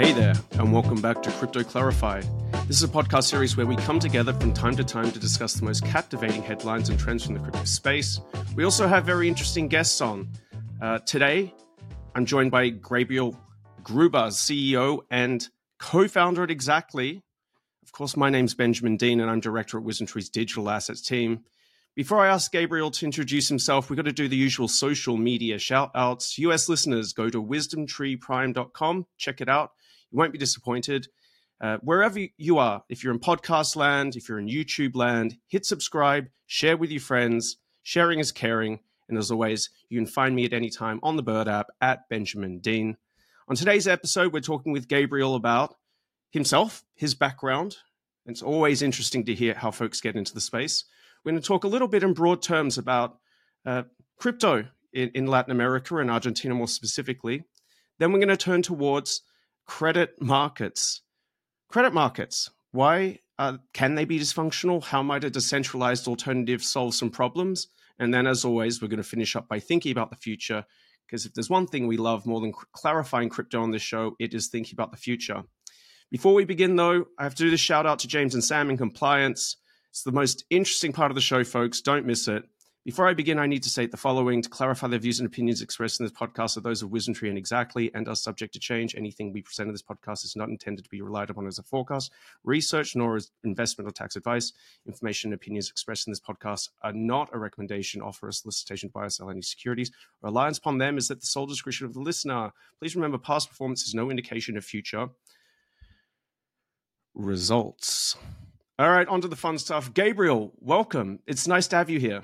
Hey there, and welcome back to Crypto Clarified. This is a podcast series where we come together from time to time to discuss the most captivating headlines and trends from the crypto space. We also have very interesting guests on. Today, I'm joined by Gabriel Gruber, CEO and co-founder at Exactly. Of course, my name's Benjamin Dean, and I'm director at WisdomTree's digital assets team. Before I ask Gabriel to introduce himself, we've got to do the usual social media shout-outs. US listeners, go to wisdomtreeprime.com, check it out. You won't be disappointed. Wherever you are, if you're in podcast land, if you're in YouTube land, hit subscribe, share with your friends. Sharing is caring. And as always, you can find me at any time on the Bird app at Benjamin Dean. On today's episode, we're talking with Gabriel about himself, his background. It's always interesting to hear how folks get into the space. We're going to talk a little bit in broad terms about crypto in Latin America and Argentina more specifically. Then we're going to turn towards credit markets. Credit markets, why can they be dysfunctional? How might a decentralized alternative solve some problems? And then, as always, we're going to finish up by thinking about the future, because if there's one thing we love more than clarifying crypto on this show, it is thinking about the future. Before we begin, though, I have to do this shout out to James and Sam in compliance. It's the most interesting part of the show, folks. Don't miss it. Before I begin, I need to state the following. To clarify, the views and opinions expressed in this podcast are those of WisdomTree and Exactly and are subject to change. Anything we present in this podcast is not intended to be relied upon as a forecast, research, nor as investment or tax advice. Information and opinions expressed in this podcast are not a recommendation, offer, or solicitation to buy or sell any securities. Reliance upon them is at the sole discretion of the listener. Please remember, past performance is no indication of future results. All right, on to the fun stuff. Gabriel, welcome. It's nice to have you here.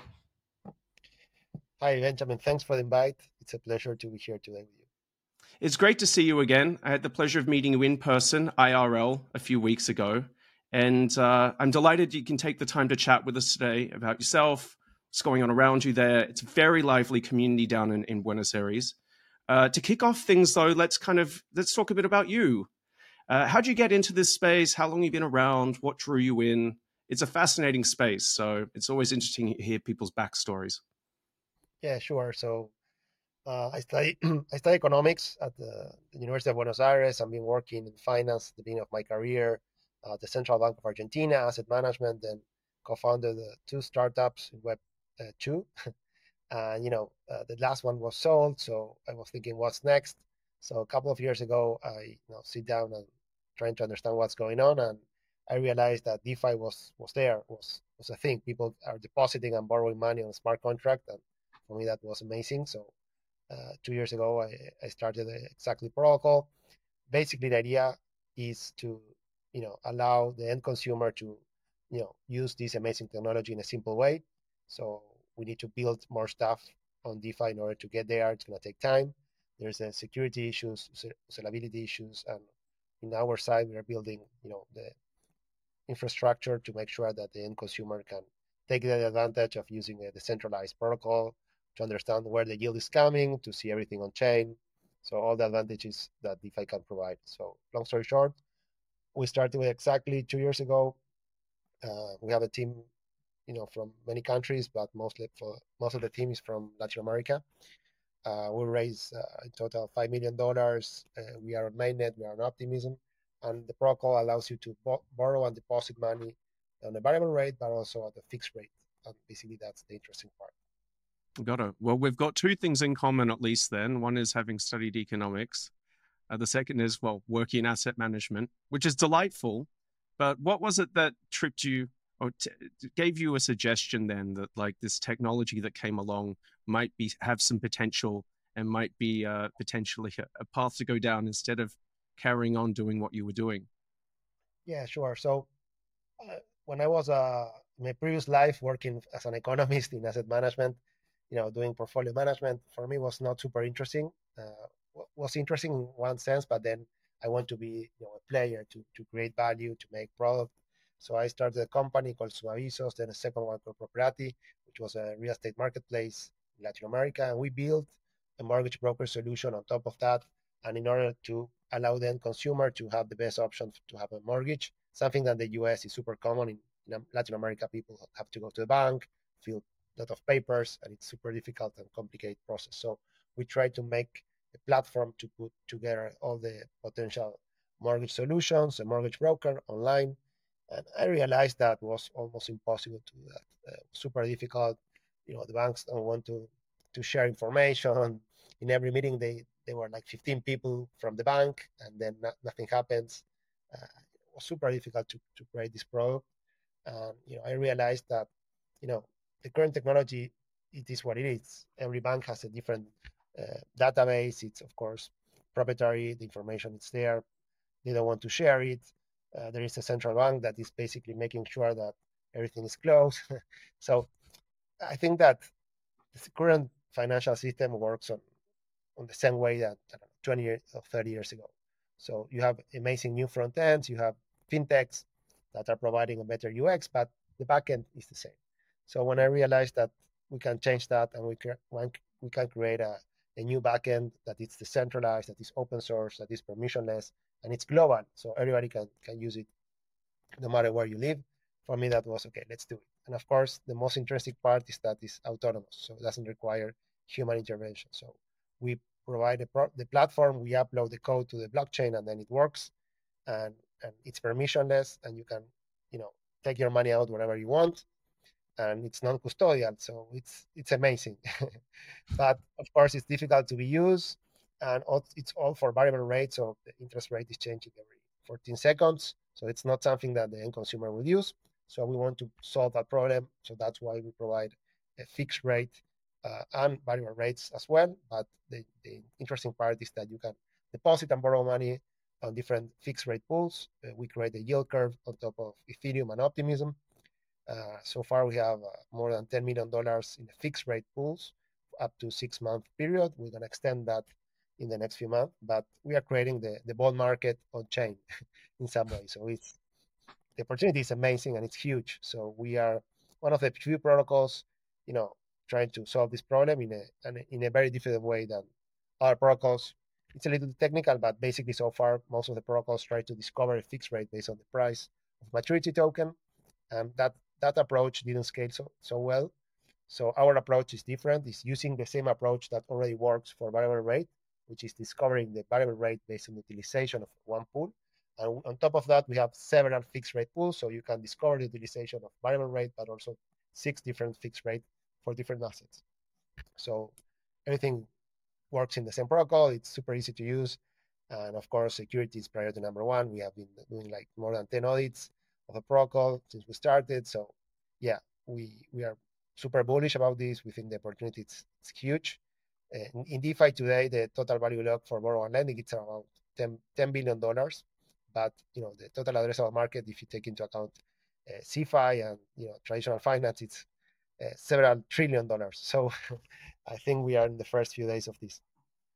Hi, Benjamin. Thanks for the invite. It's a pleasure to be here today with you. It's great to see you again. I had the pleasure of meeting you in person, IRL, a few weeks ago. And I'm delighted you can take the time to chat with us today about yourself, what's going on around you there. It's a very lively community down in Buenos Aires. To kick off things, though, let's talk a bit about you. How'd you get into this space? How long have you been around? What drew you in? It's a fascinating space, so it's always interesting to hear people's backstories. Yeah, sure. So I study economics at the University of Buenos Aires. I've been working in finance at the beginning of my career, the Central Bank of Argentina, asset management, then co-founded two startups in Web 2. And the last one was sold, so I was thinking, what's next? So a couple of years ago, I sit down and trying to understand what's going on, and I realized that DeFi was a thing. People are depositing and borrowing money on a smart contract, and for me that was amazing. So 2 years ago, I started the Exactly protocol. Basically, the idea is to allow the end consumer to use this amazing technology in a simple way. So we need to build more stuff on DeFi in order to get there. It's going to take time. There's security issues, scalability issues, and in our side, we are building the infrastructure to make sure that the end consumer can take the advantage of using a decentralized protocol to understand where the yield is coming, to see everything on chain. So all the advantages that DeFi can provide. So long story short, we started with Exactly 2 years ago. We have a team, from many countries, but most of the team is from Latin America. We raised in total $5 million. We are on mainnet, we are on Optimism, and the protocol allows you to borrow and deposit money on a variable rate, but also at a fixed rate. And basically, that's the interesting part. Got it. Well, we've got two things in common, at least then. One is having studied economics. The second is, working in asset management, which is delightful. But what was it that tripped you or gave you a suggestion then that this technology that came along might have some potential and might be potentially a path to go down instead of carrying on doing what you were doing? Yeah, sure. So when I was in my previous life working as an economist in asset management, doing portfolio management, for me was not super interesting. Was interesting in one sense, but then I want to be a player to create value, to make product. So I started a company called Sumavisos, then a second one called Properati, which was a real estate marketplace in Latin America. And we built a mortgage broker solution on top of that. And in order to allow the end consumer to have the best option to have a mortgage, something that in the US is super common. In Latin America, people have to go to the bank, fill a lot of papers, and it's super difficult and complicated process. So we try to make a platform to put together all the potential mortgage solutions, a mortgage broker online. And I realized that was almost impossible to do that. Super difficult. The banks don't want to share information. In every meeting, they were like 15 people from the bank, and then nothing happens. It was super difficult to create this product. And I realized that you know the current technology, it is what it is. Every bank has a different database. It's of course proprietary. The information is there. They don't want to share it. There is a central bank that is basically making sure that everything is closed. So I think that the current financial system works on the same way that 20 years or 30 years ago. So you have amazing new front ends, you have fintechs that are providing a better UX, but the backend is the same. So when I realized that we can change that and we can create a new backend that is decentralized, that is open source, that is permissionless, and it's global, so everybody can use it no matter where you live. For me, that was okay, let's do it. And of course, the most interesting part is that it's autonomous, so it doesn't require human intervention. So we provide the platform, we upload the code to the blockchain, and then it works. And it's permissionless, and you can, you know, take your money out wherever you want, and it's non-custodial, so it's amazing. But of course, it's difficult to be used, and it's all for variable rate, so the interest rate is changing every 14 seconds. So it's not something that the end consumer will use. So we want to solve that problem. So that's why we provide a fixed rate and variable rates as well. But the interesting part is that you can deposit and borrow money on different fixed rate pools. We create a yield curve on top of Ethereum and Optimism. So far, we have more than $10 million in fixed rate pools up to 6 month period. We're going to extend that in the next few months, but we are creating the bond market on chain in some way. So the opportunity is amazing and it's huge. So we are one of the few protocols, you know, trying to solve this problem in a very different way than other protocols. It's a little technical, but basically so far most of the protocols try to discover a fixed rate based on the price of maturity token, and that approach didn't scale so well. So our approach is different. It's using the same approach that already works for variable rate, which is discovering the variable rate based on the utilization of one pool. And on top of that, we have several fixed rate pools, so you can discover the utilization of variable rate, but also 6 different fixed rate for different assets. So everything works in the same protocol. It's super easy to use. And of course, security is priority number one. We have been doing like more than 10 audits of a protocol since we started. So yeah, we are super bullish about this. We think the opportunity it's huge. In DeFi today, the total value locked for borrow and lending, it's around $10 billion. But the total addressable market, if you take into account CeFi and traditional finance, it's several $trillion. So I think we are in the first few days of this.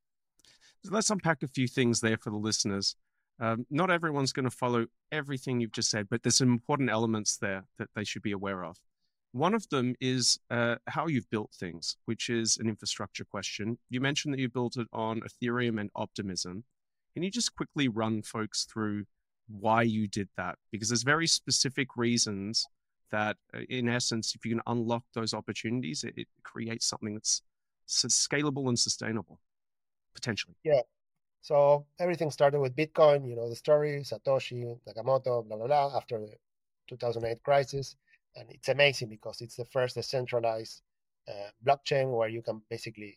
So let's unpack a few things there for the listeners. Not everyone's going to follow everything you've just said, but there's some important elements there that they should be aware of. One of them is how you've built things, which is an infrastructure question. You mentioned that you built it on Ethereum and Optimism. Can you just quickly run folks through why you did that? Because there's very specific reasons that, in essence, if you can unlock those opportunities, it creates something that's scalable and sustainable, potentially. Yeah. So everything started with Bitcoin, the story, Satoshi, Nakamoto, blah, blah, blah, after the 2008 crisis. And it's amazing because it's the first decentralized blockchain where you can basically,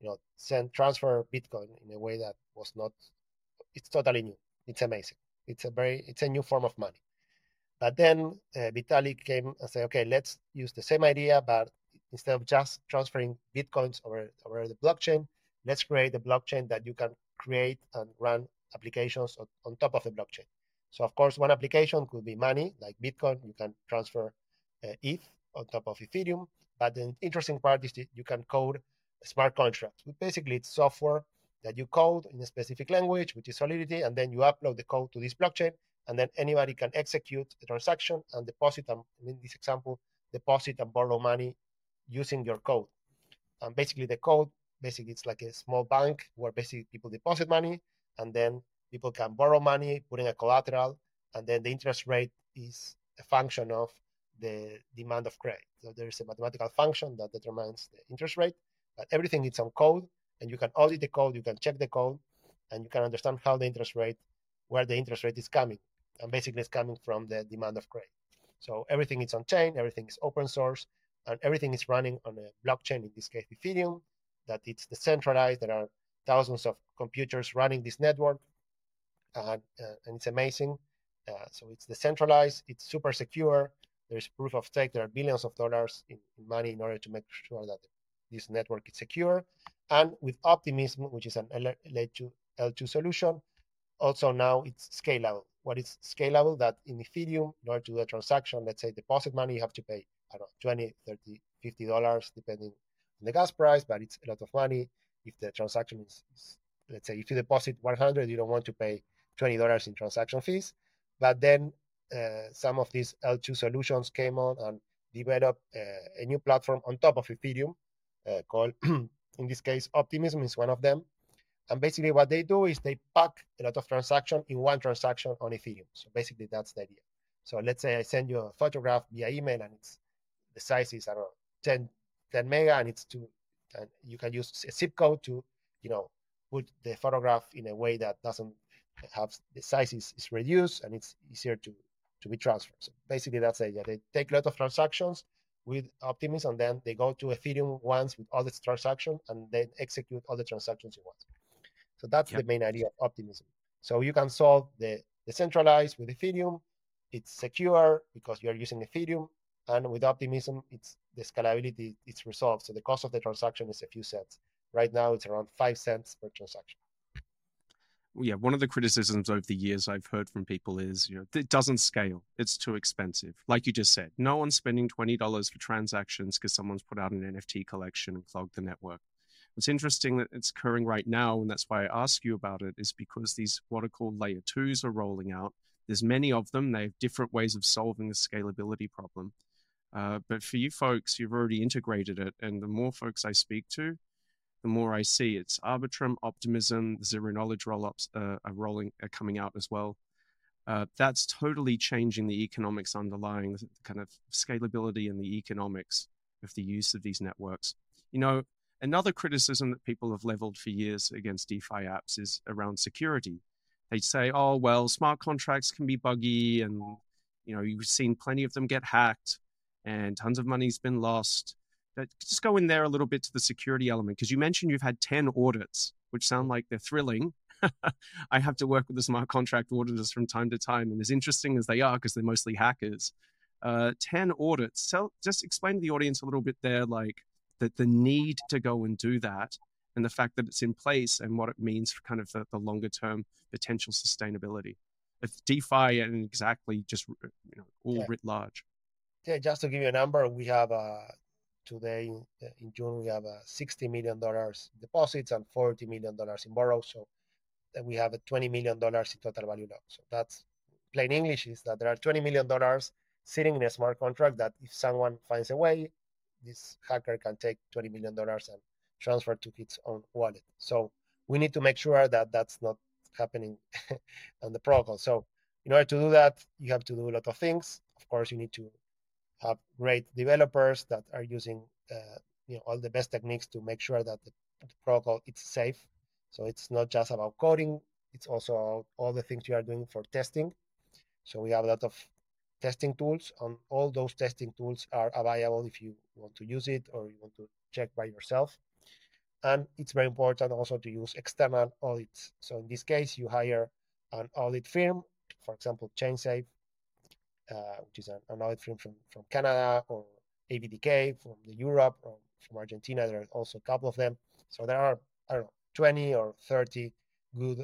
transfer Bitcoin in a way that was not, it's totally new. It's amazing. It's a new form of money. But then Vitalik came and said, okay, let's use the same idea, but instead of just transferring Bitcoins over the blockchain, let's create a blockchain that you can create and run applications on top of the blockchain. So of course, one application could be money, like Bitcoin. You can transfer ETH on top of Ethereum. But the interesting part is that you can code smart contracts. Basically, it's software that you code in a specific language, which is Solidity, and then you upload the code to this blockchain, and then anybody can execute the transaction and deposit, and in this example, deposit and borrow money using your code. And basically the code, it's like a small bank where basically people deposit money, and then people can borrow money, put in a collateral, and then the interest rate is a function of the demand of credit. So there is a mathematical function that determines the interest rate, but everything is on code, and you can audit the code, you can check the code, and you can understand how the interest rate where the interest rate is coming. And basically it's coming from the demand of credit. So everything is on chain, everything is open source, and everything is running on a blockchain, in this case Ethereum, that it's decentralized. There are thousands of computers running this network, and it's amazing. So it's decentralized, it's super secure. There's proof of stake. There are billions of dollars in money in order to make sure that this network is secure. And with Optimism, which is an L2 solution, also now it's scalable. What is scalable? That in Ethereum, in order to do a transaction, let's say deposit money, you have to pay, I don't know, 20, 30, $50, depending on the gas price, but it's a lot of money. If the transaction is let's say if you deposit 100, you don't want to pay $20 in transaction fees. But then some of these L2 solutions came on and developed a new platform on top of Ethereum called, in this case, Optimism is one of them. And basically what they do is they pack a lot of transactions in one transaction on Ethereum. So basically that's the idea. So let's say I send you a photograph via email, and the size is, I don't know, 10 mega, and and you can use a zip code to, put the photograph in a way that doesn't have the size is reduced, and it's easier to be transferred. So basically that's the idea. They take a lot of transactions with Optimism, and then they go to Ethereum once with all its transactions, and then execute all the transactions at once. So that's the main idea of Optimism. So you can solve the decentralized with Ethereum. It's secure because you're using Ethereum, and with Optimism, it's the scalability, it's resolved. So the cost of the transaction is a few cents. Right now, it's around 5 cents per transaction. Yeah, one of the criticisms over the years I've heard from people is, it doesn't scale. It's too expensive. Like you just said, no one's spending $20 for transactions because someone's put out an NFT collection and clogged the network. What's interesting that it's occurring right now, and that's why I ask you about it, is because these what are called layer twos are rolling out. There's many of them. They have different ways of solving the scalability problem. But for you folks, you've already integrated it. And the more folks I speak to, the more I see it's Arbitrum, Optimism, the zero knowledge rollups are coming out as well. That's totally changing the economics underlying the kind of scalability and the economics of the use of these networks. Another criticism that people have leveled for years against DeFi apps is around security. They say, oh, well, smart contracts can be buggy, and you've seen plenty of them get hacked and tons of money's been lost. Just go in there a little bit to the security element, because you mentioned you've had 10 audits, which sound like they're thrilling. I have to work with the smart contract auditors from time to time, and as interesting as they are, because they're mostly hackers, 10 audits. So just explain to the audience a little bit there, like the need to go and do that, and the fact that it's in place, and what it means for kind of the longer term potential sustainability of DeFi, and exactly just writ large. Yeah, just to give you a number, we have today in June we have $60 million deposits and $40 million in borrows. So we have $20 million in total value locked. So that's plain English, is that there are $20 million sitting in a smart contract that if someone finds a way, this hacker can take $20 million and transfer to its own wallet. So we need to make sure that that's not happening on the protocol. So in order to do that, you have to do a lot of things. Of course, you need to have great developers that are using all the best techniques to make sure that the protocol is safe. So it's not just about coding, it's also all the things you are doing for testing. So we have a lot of testing tools, and all those testing tools are available if you want to use it or you want to check by yourself. And it's very important also to use external audits. So in this case, you hire an audit firm, for example, ChainSafe, which is an audit firm from Canada, or ABDK from Europe, or from Argentina. There are also a couple of them. So there are, I don't know, 20 or 30 good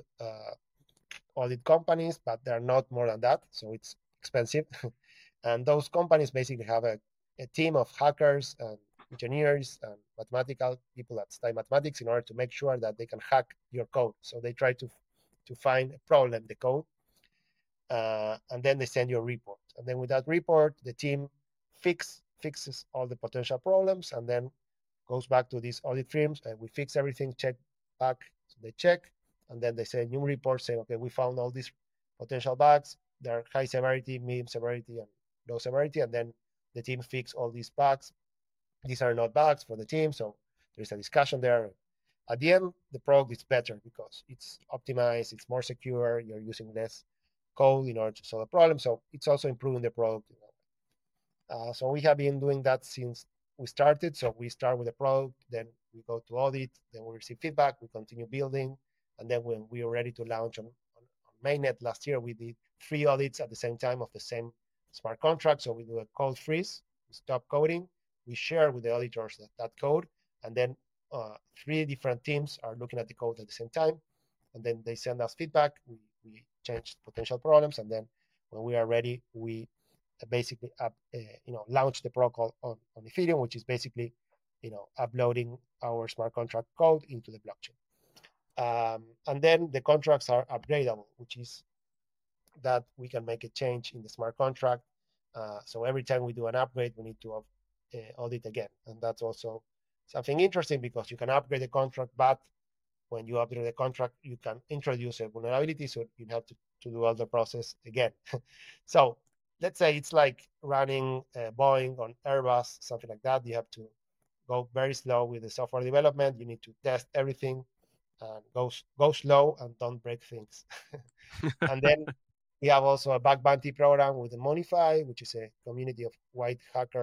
audit companies, but they're not more than that. So it's expensive. And those companies basically have a team of hackers and engineers and mathematical people that study mathematics in order to make sure that they can hack your code. So they try to find a problem, the code, and then they send you a report. And then with that report, the team fixes all the potential problems, and then goes back to these audit firms, and we fix everything, check back. So they check, and then they send new report saying, okay, we found all these potential bugs. They're high severity, medium severity, and low severity. And then the team fix all these bugs. These are not bugs for the team, so there's a discussion there. at the end, the product is better because it's optimized, it's more secure, you're using less code in order to solve a problem. So it's also improving the product. So we have been doing that since we started. So we start with the product, then we go to audit, then we receive feedback, we continue building, and then when we are ready to launch on mainnet last year, we did 3 audits at the same time of the same smart contract. So we do a code freeze, we stop coding, we share with the auditors that code, and then 3 different teams are looking at the code at the same time, and then they send us feedback. We change potential problems, and then when we are ready, we basically launch the protocol on Ethereum, which is basically uploading our smart contract code into the blockchain. And then the contracts are upgradable, which is that we can make a change in the smart contract. So every time we do an upgrade, we need to audit again. And that's also something interesting because you can upgrade the contract, but when you upgrade the contract, you can introduce a vulnerability. So you have to do all the process again. So let's say it's like running Boeing on Airbus, something like that. You have to go very slow with the software development. You need to test everything and go slow and don't break things. And then we have also a bug bounty program with the Monify, which is a community of white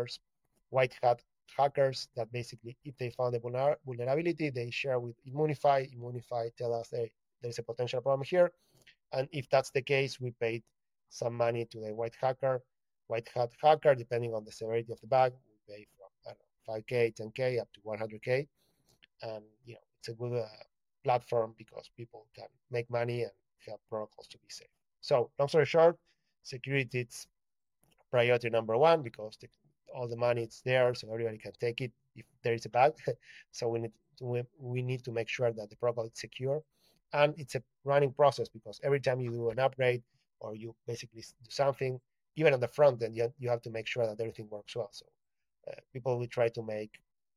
hat hackers that basically, if they found a vulnerability, they share with Immunify. Immunify tell us, hey, there's a potential problem here. And if that's the case, we paid some money to the white hat hacker, depending on the severity of the bug. We pay from, I don't know, 5K, 10K, up to 100K. And, it's a good platform because people can make money and have protocols to be safe. So long story short, security is priority number one because all the money is there, so everybody can take it if there is a bug. So we need to make sure that the protocol is secure, and it's a running process because every time you do an upgrade or you basically do something, even on the front end, you have to make sure that everything works well. So people will try to make,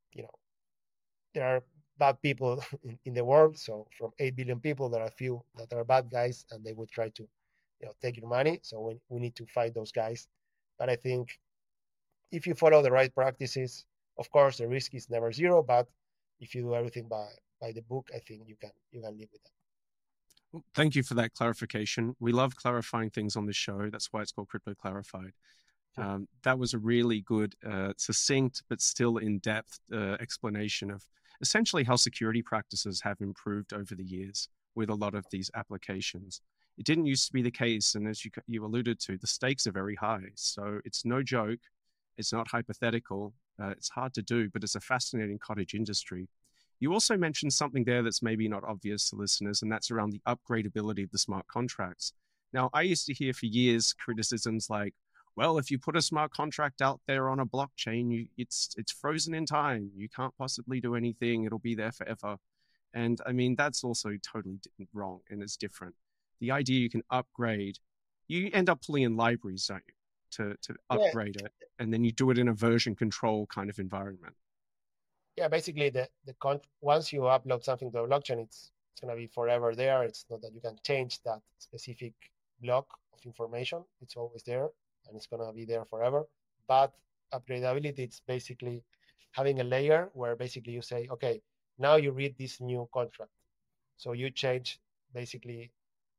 there are bad people in the world. So from 8 billion people, there are a few that are bad guys, and they will try to, take your money. So we need to fight those guys. But I think if you follow the right practices, of course, the risk is never zero. But if you do everything by the book, I think you can live with that. Well, thank you for that clarification. We love clarifying things on this show. That's why it's called Crypto Clarified. That was a really good, succinct, but still in-depth explanation of essentially how security practices have improved over the years with a lot of these applications. It didn't used to be the case, and as you alluded to, the stakes are very high. So it's no joke. It's not hypothetical. It's hard to do, but it's a fascinating cottage industry. You also mentioned something there that's maybe not obvious to listeners, and that's around the upgradability of the smart contracts. Now, I used to hear for years criticisms like, well, if you put a smart contract out there on a blockchain, it's frozen in time. You can't possibly do anything. It'll be there forever. And I mean, that's also totally wrong, and it's different. The idea you can upgrade, you end up pulling in libraries, don't you, to upgrade it, and then you do it in a version control kind of environment. Yeah, basically once you upload something to a blockchain, it's going to be forever there. It's not that you can change that specific block of information. It's always there, and it's going to be there forever. But upgradability, it's basically having a layer where basically you say, okay, now you read this new contract. So you change basically,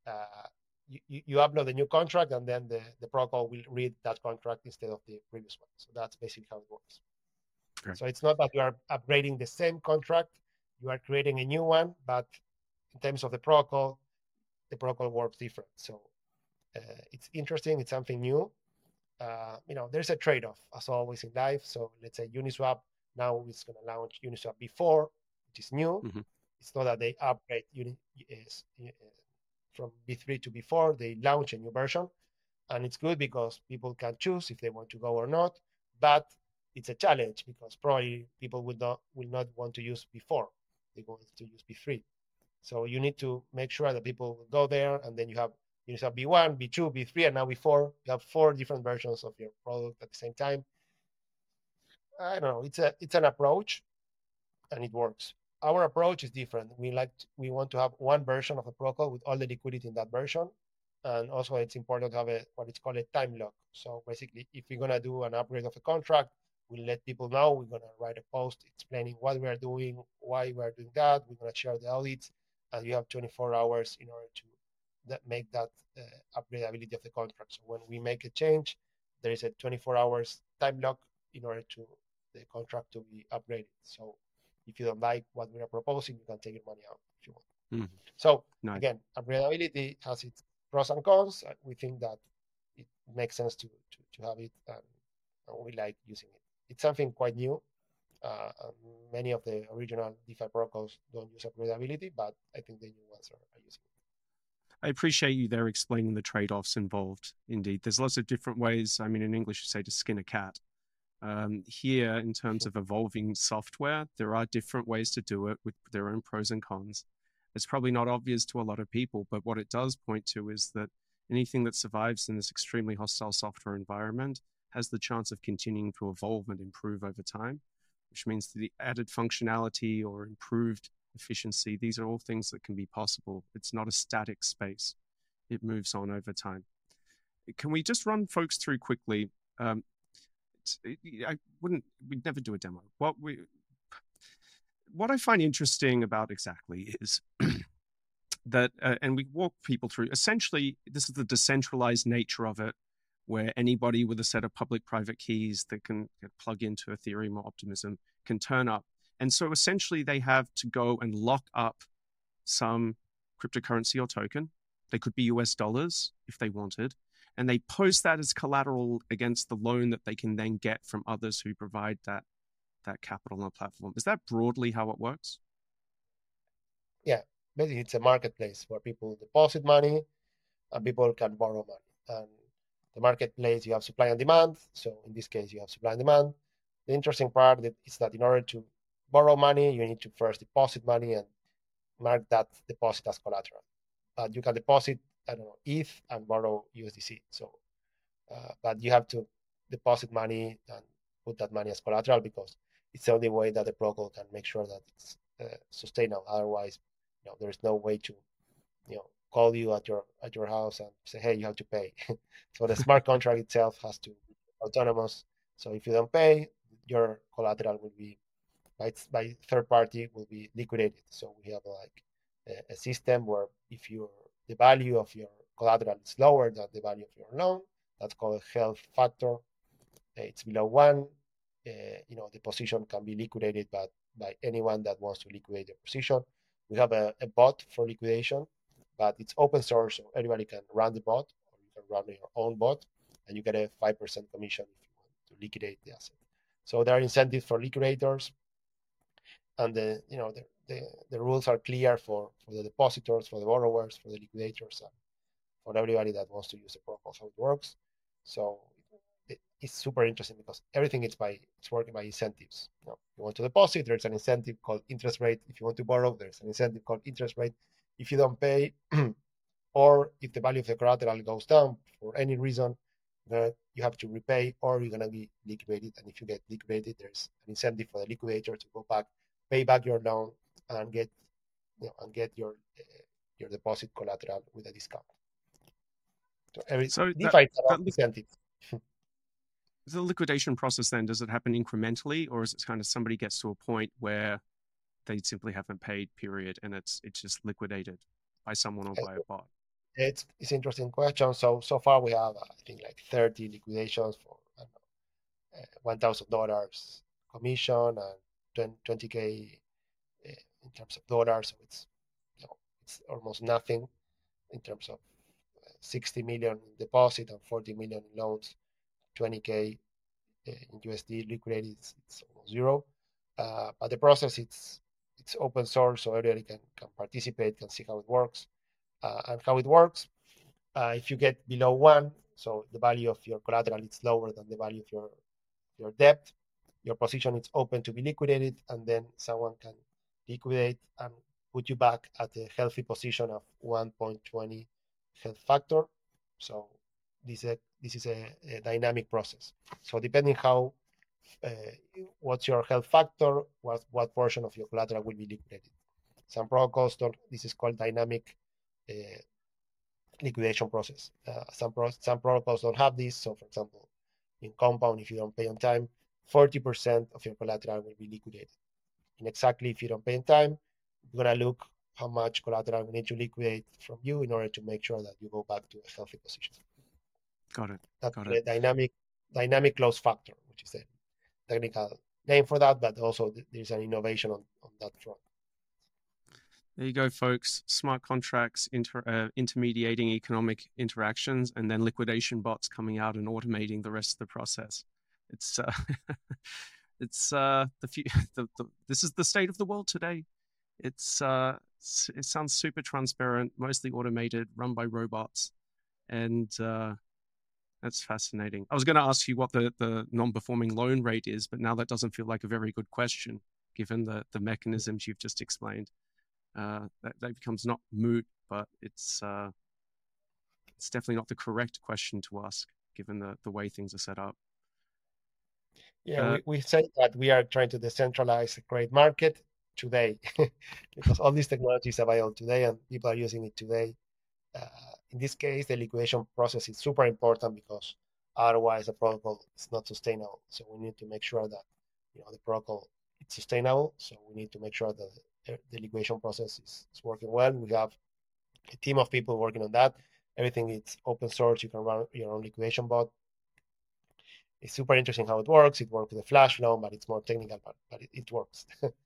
you upload the new contract, and then the protocol will read that contract instead of the previous one. So that's basically how it works. Right. So it's not that you are upgrading the same contract, you are creating a new one, but in terms of the protocol works different. So it's interesting, it's something new. There's a trade-off as always in life. So let's say Uniswap now is going to launch Uniswap v4, which is new. Mm-hmm. It's not that they upgrade from v3 to v4, they launch a new version, and it's good because people can choose if they want to go or not. But it's a challenge because probably people will not want to use v4. They want to use v3. So you need to make sure that people will go there, and then you have v1, v2, v3, and now v4. You have 4 different versions of your product at the same time. I don't know. It's an approach, and it works. Our approach is different. We want to have one version of the protocol with all the liquidity in that version, and also it's important to have what is called a time lock. So basically, if you're gonna do an upgrade of a contract, we'll let people know. We're going to write a post explaining what we are doing, why we are doing that. We're going to share the audits, and you have 24 hours in order to make that upgradability of the contract. So when we make a change, there is a 24 hours time lock in order to the contract to be upgraded. So if you don't like what we are proposing, you can take your money out if you want. Mm. So Nice. again, upgradability has its pros and cons. We think that it makes sense to have it, and we like using it. It's something quite new. Many of the original DeFi protocols don't use upgradability, but I think the new ones are using it. I appreciate you there explaining the trade-offs involved. Indeed, there's lots of different ways. I mean, in English, you say to skin a cat. Here, in terms of evolving software, there are different ways to do it with their own pros and cons. It's probably not obvious to a lot of people, but what it does point to is that anything that survives in this extremely hostile software environment has the chance of continuing to evolve and improve over time, which means the added functionality or improved efficiency, these are all things that can be possible. It's not a static space. It moves on over time. Can we just run folks through quickly? We'd never do a demo. What I find interesting about Xactly is that, and we walk people through, essentially, this is the decentralized nature of it, where anybody with a set of public-private keys that can plug into Ethereum or Optimism can turn up. And so essentially they have to go and lock up some cryptocurrency or token. They could be US dollars if they wanted. And they post that as collateral against the loan that they can then get from others who provide that capital on the platform. Is that broadly how it works? Yeah, basically it's a marketplace where people deposit money and people can borrow money. And the marketplace, you have supply and demand. So in this case, you have supply and demand. The interesting part is that in order to borrow money, you need to first deposit money and mark that deposit as collateral. But you can deposit, I don't know, ETH and borrow USDC. So, but you have to deposit money and put that money as collateral because it's the only way that the protocol can make sure that it's sustainable. Otherwise, there's no way to, call you at your house and say, hey, you have to pay. So the smart contract itself has to be autonomous. So if you don't pay, your collateral will be by third party will be liquidated. So we have like a system where if the value of your collateral is lower than the value of your loan, that's called a health factor. It's below 1. The position can be liquidated by anyone that wants to liquidate the position. We have a bot for liquidation, but it's open source, so everybody can run the bot, or you can run your own bot, and you get a 5% commission if you want to liquidate the asset. So there are incentives for liquidators, and the rules are clear for the depositors, for the borrowers, for the liquidators, and for everybody that wants to use the protocol, how it works. So it's super interesting because everything it's working by incentives. You want to deposit, there's an incentive called interest rate. If you want to borrow, there's an incentive called interest rate. If you don't pay, or if the value of the collateral goes down for any reason, you have to repay, or you're gonna be liquidated. And if you get liquidated, there's an incentive for the liquidator to go back, pay back your loan, and get your deposit collateral with a discount. So DeFi is about incentives. The liquidation process then, does it happen incrementally, or is it kind of somebody gets to a point where they simply haven't paid, period, and it's just liquidated by someone or by a bot? It's an interesting question. So far we have, I think, like 30 liquidations for $1,000 commission and 20K in terms of dollars. So it's almost nothing in terms of 60 million in deposit and 40 million in loans. 20K in USD liquidated, it's almost zero. But the process, it's open source, so everybody can participate, can see how it works. And how it works, if you get below 1, so the value of your collateral is lower than the value of your debt, your position is open to be liquidated, and then someone can liquidate and put you back at a healthy position of 1.20 health factor. So this is a dynamic process. So depending how what's your health factor, what portion of your collateral will be liquidated. Some protocols don't. This is called dynamic liquidation process. Some protocols don't have this. So for example, in Compound, if you don't pay on time, 40% of your collateral will be liquidated. And exactly if you don't pay in time, we're going to look how much collateral we need to liquidate from you in order to make sure that you go back to a healthy position. Got it. That's Got the it. dynamic close factor, which is the technical name for that, but also there's an innovation on that front. There you go, folks. Smart contracts intermediating economic interactions, and then liquidation bots coming out and automating the rest of the process. It's it's this is the state of the world today. It sounds super transparent, mostly automated, run by robots, and that's fascinating. I was going to ask you what the non-performing loan rate is, but now that doesn't feel like a very good question, given the mechanisms you've just explained. That becomes not moot, but it's definitely not the correct question to ask, given the way things are set up. Yeah, we say that we are trying to decentralize a great market today because all these technologies are available today and people are using it today. In this case, the liquidation process is super important because otherwise the protocol is not sustainable. So we need to make sure that the protocol is sustainable. So we need to make sure that the liquidation process is working well. We have a team of people working on that. Everything is open source. You can run your own liquidation bot. It's super interesting how it works. It works with a flash loan, but it's more technical, but it works.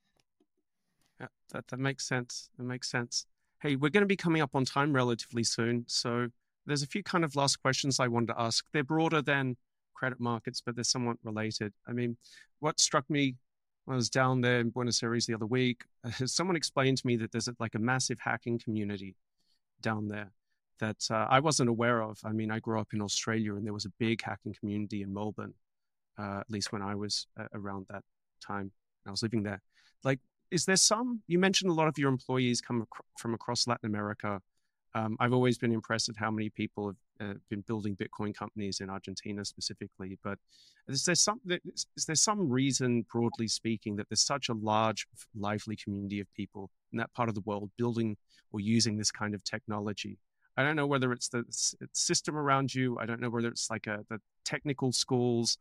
Yeah, that makes sense. That makes sense. Hey, we're going to be coming up on time relatively soon. So there's a few kind of last questions I wanted to ask. They're broader than credit markets, but they're somewhat related. I mean, what struck me when I was down there in Buenos Aires the other week, someone explained to me that there's like a massive hacking community down there that I wasn't aware of. I mean, I grew up in Australia and there was a big hacking community in Melbourne, at least when I was around that time. I was living there. Like, is there you mentioned a lot of your employees come from across Latin America. I've always been impressed at how many people have been building Bitcoin companies in Argentina specifically. But is there some reason, broadly speaking, that there's such a large, lively community of people in that part of the world building or using this kind of technology? I don't know whether it's the system around you. I don't know whether it's like the technical schools.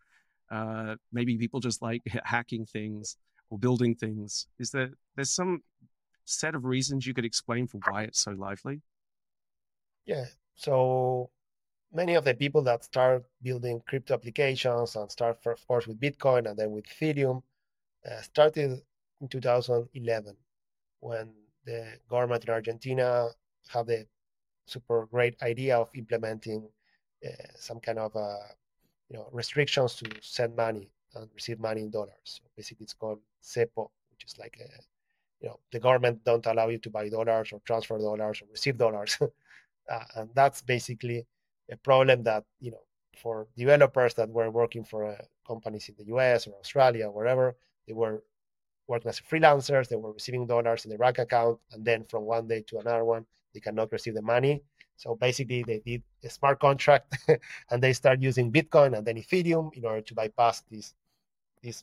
Maybe people just like hacking things or building things. There's some set of reasons you could explain for why it's so lively? Yeah. So many of the people that start building crypto applications and start, of course, with Bitcoin and then with Ethereum started in 2011 when the government in Argentina had the super great idea of implementing some kind of restrictions to send money and receive money in dollars. So basically, it's called CEPO, which is like the government don't allow you to buy dollars or transfer dollars or receive dollars, and that's basically a problem that for developers that were working for companies in the U.S. or Australia or wherever, they were working as freelancers, they were receiving dollars in their bank account, and then from one day to another one, they cannot receive the money. So basically, they did a smart contract, and they start using Bitcoin and then Ethereum in order to bypass this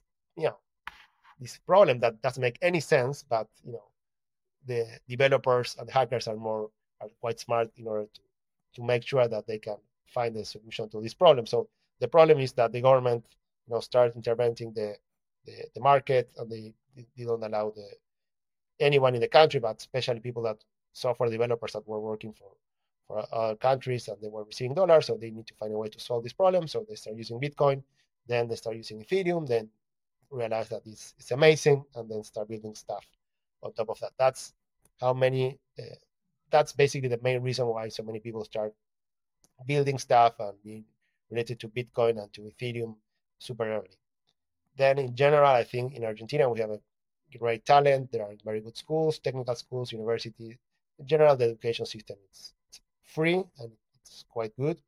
this problem that doesn't make any sense. But the developers and the hackers are quite smart in order to make sure that they can find a solution to this problem. So the problem is that the government start interventing the market, and they don't allow anyone in the country, but especially people that software developers that were working for other countries and they were receiving dollars. So they need to find a way to solve this problem. So they start using Bitcoin, then they start using Ethereum, then realize that it's amazing, and then start building stuff on top of that. That's how many. That's basically the main reason why so many people start building stuff and being related to Bitcoin and to Ethereum super early. Then in general, I think in Argentina we have a great talent. There are very good schools, technical schools, universities. In general, the education system is free and it's quite good.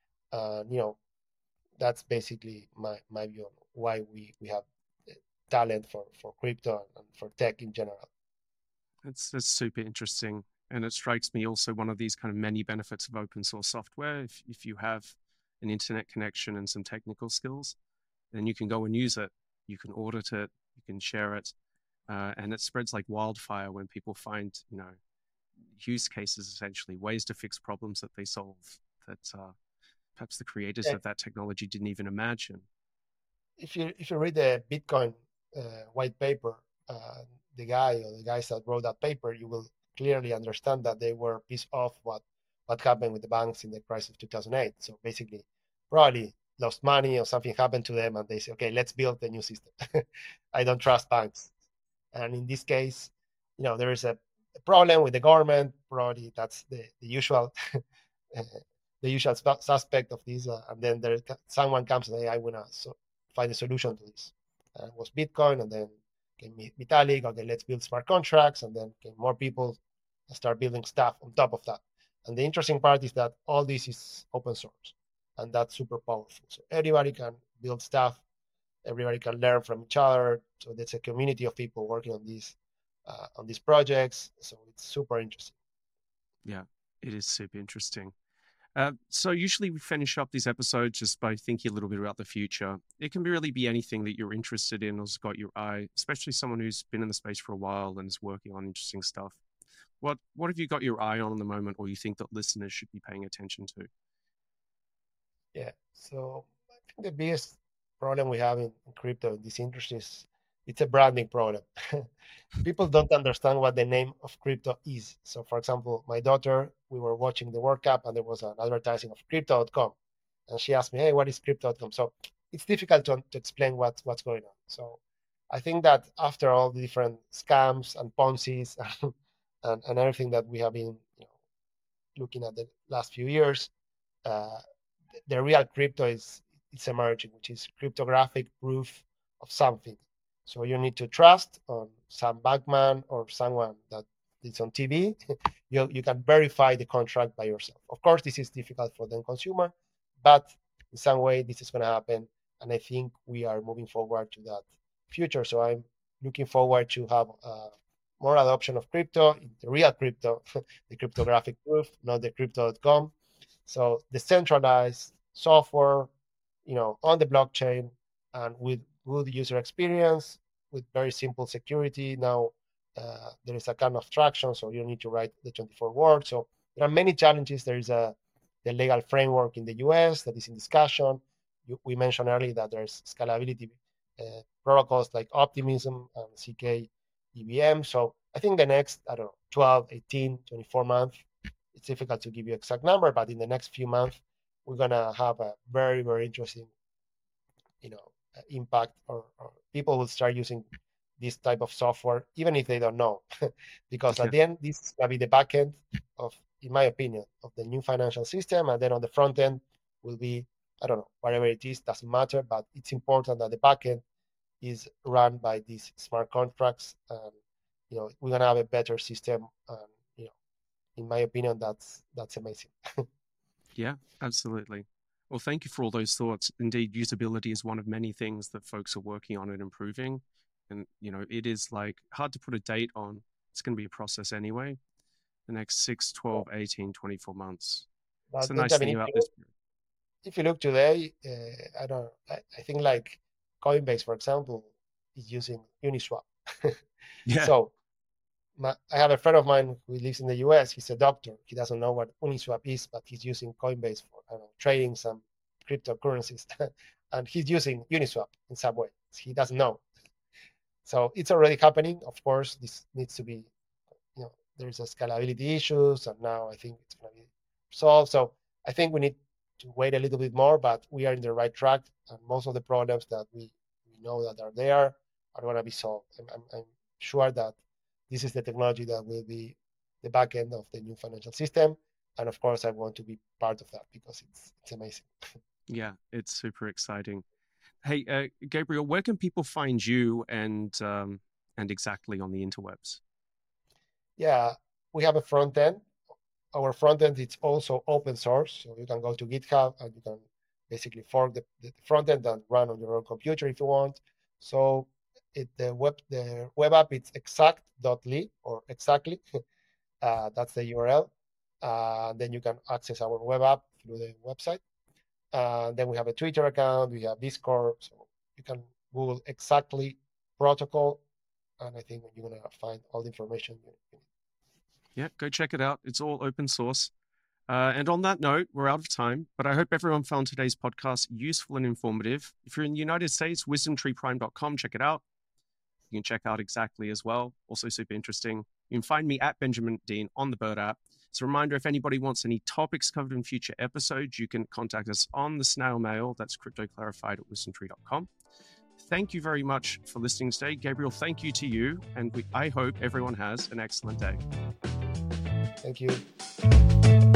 That's basically my view on why we have talent for crypto and for tech in general. That's super interesting. And it strikes me also one of these kind of many benefits of open source software. If you have an internet connection and some technical skills, then you can go and use it. You can audit it. You can share it. And it spreads like wildfire when people find, use cases, essentially, ways to fix problems that they solve that perhaps the creators Yeah, of that technology didn't even imagine. if you read the Bitcoin white paper, uh, the guy or the guys that wrote that paper, you will clearly understand that they were pissed off what happened with the banks in the crisis of 2008. So basically, probably lost money or something happened to them, and they say, okay, let's build a new system. I don't trust banks. And in this case, there is a problem with the government. Probably that's the usual uh, the usual suspect of this. And then someone comes and say, I want to find a solution to this. It was Bitcoin, and then came Vitalik. Okay, let's build smart contracts, and then came more people start building stuff on top of that. And the interesting part is that all this is open source, and that's super powerful. So everybody can build stuff, everybody can learn from each other. So there's a community of people working on these projects. So it's super interesting. Yeah, it is super interesting. So usually we finish up these episodes just by thinking a little bit about the future. It can really be anything that you're interested in or has got your eye, especially someone who's been in the space for a while and is working on interesting stuff. What have you got your eye on at the moment, or you think that listeners should be paying attention to? Yeah. So I think the biggest problem we have in crypto in this industry is it's a branding problem. People don't understand what the name of crypto is. So, for example, my daughter, we were watching the World Cup and there was an advertising of crypto.com. And she asked me, hey, what is crypto.com? So it's difficult to explain what's going on. So I think that after all the different scams and Ponzi's and everything that we have been looking at the last few years, uh, the real crypto is emerging, which is cryptographic proof of something. So you need to trust on some bankman or someone that is on TV. You can verify the contract by yourself. Of course, this is difficult for the consumer, but in some way this is going to happen, and I think we are moving forward to that future. So I'm looking forward to have more adoption of crypto, the real crypto, the cryptographic proof, not the crypto.com. So decentralized software, on the blockchain and with good user experience, with very simple security. Now there is a kind of traction, so you need to write the 24 words. So there are many challenges. There is the legal framework in the US that is in discussion. We mentioned earlier that there's scalability protocols like Optimism and CK EVM. So I think the next, I don't know, 12, 18, 24 months, it's difficult to give you exact number, but in the next few months, we're gonna have a very, very interesting, impact, or people will start using this type of software, even if they don't know, because at Yeah, the end, this is gonna be the back end of, in my opinion, of the new financial system, and then on the front end will be, I don't know, whatever it is, doesn't matter, but it's important that the back end is run by these smart contracts, and we're gonna have a better system, and in my opinion, that's amazing. yeah, absolutely. Well, thank you for all those thoughts. Indeed, usability is one of many things that folks are working on and improving. And, it is like hard to put a date on. It's going to be a process anyway, the next 6, 12, 18, 24 months. It's But a nice Benjamin, thing about this. if you look today, I don't. I think like Coinbase, for example, is using Uniswap. Yeah, So I have a friend of mine who lives in the US. He's a doctor. He doesn't know what Uniswap is, but he's using Coinbase for, I don't know, trading some cryptocurrencies, and he's using Uniswap in some way. He doesn't know. So it's already happening. Of course, this needs to be, there's a scalability issues, and now I think it's going to be solved. So I think we need to wait a little bit more, but we are in the right track, and most of the problems that we know that are there are going to be solved. I'm sure that this is the technology that will be the back end of the new financial system, and of course, I want to be part of that because it's amazing. yeah, it's super exciting. Hey, Gabriel, where can people find you and exactly on the interwebs? Yeah, we have a front end. Our front end is also open source, so you can go to GitHub and you can basically fork the front end and run on your own computer if you want. So the web app it's exact.ly or exactly. That's the URL. Then you can access our web app through the website. Then we have a Twitter account, we have Discord, so you can Google exactly protocol, and I think you're gonna find all the information you need. Yeah, go check it out. It's all open source. And on that note, we're out of time, but I hope everyone found today's podcast useful and informative. If you're in the United States, wisdomtreeprime.com, check it out. You can check out Exactly as well. Also super interesting. You can find me at Benjamin Dean on the Bird app. As a reminder, if anybody wants any topics covered in future episodes, you can contact us on the snail mail. That's cryptoclarified@wisdomtree.com. Thank you very much for listening today. Gabriel, thank you to you. And I hope everyone has an excellent day. Thank you.